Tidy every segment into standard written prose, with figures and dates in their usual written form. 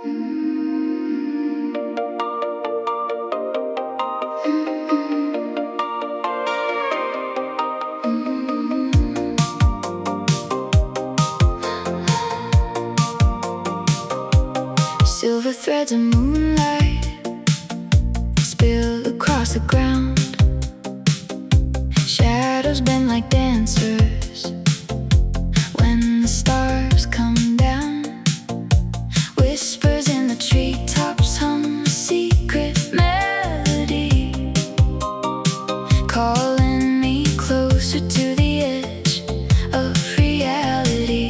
Silver threads of moonlight spill across the ground. Shadows bend like dancers when the stars come down. Whispers in the treetops hum a secret melody, calling me closer to the edge of reality.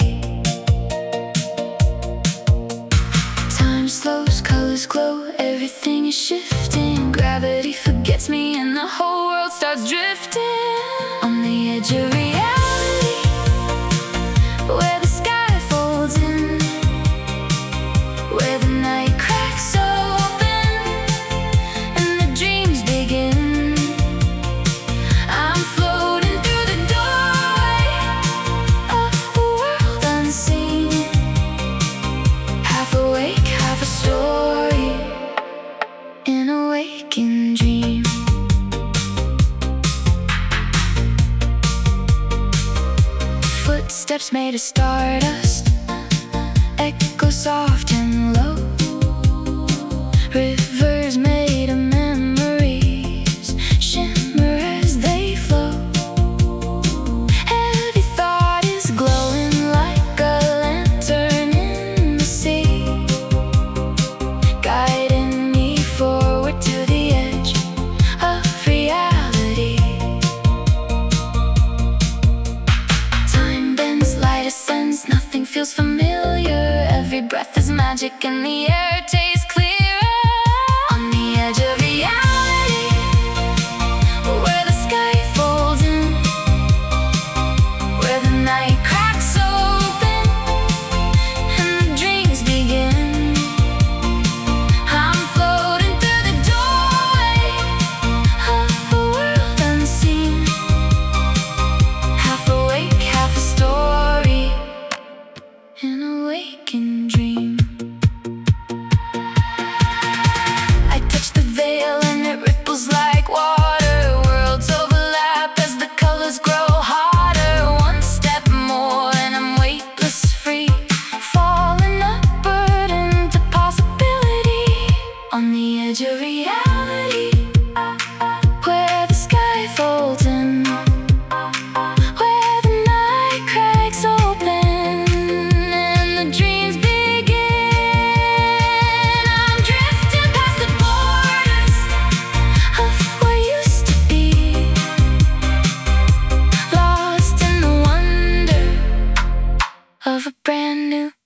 Time slows, colors glow, everything is shifting. Gravity forgets me and the whole world starts drifting. On the edge of reality, where the sky folds in, where the night cracks open and the dreams begin. I'm floating through the doorway of a world unseen, half awake, half a story in a waking dream. Footsteps made of stardust echo soft and low. Rivers made of memories shimmer as they flow. Every thought is glowing like a lantern in the sea, guiding me forward to the edge of reality. Time bends, light ascends, nothing feels familiar. Every breath is magic and the air tastes clearer. On the edge of reality, where the sky folds in, where the night cracks open and the dreams begin. I'm floating through the doorway of a world unseen, half awake, half a story in a waking dream. I touch the veil and it ripples like water. Worlds overlap as the colors grow hotter. One step more and I'm weightless, free, falling upward into possibility. On the edge of reality, where the sky folds in, where the night cracks open and the dreams begin. I'm drifting past the borders of what used to be, lost in the wonder of a brand new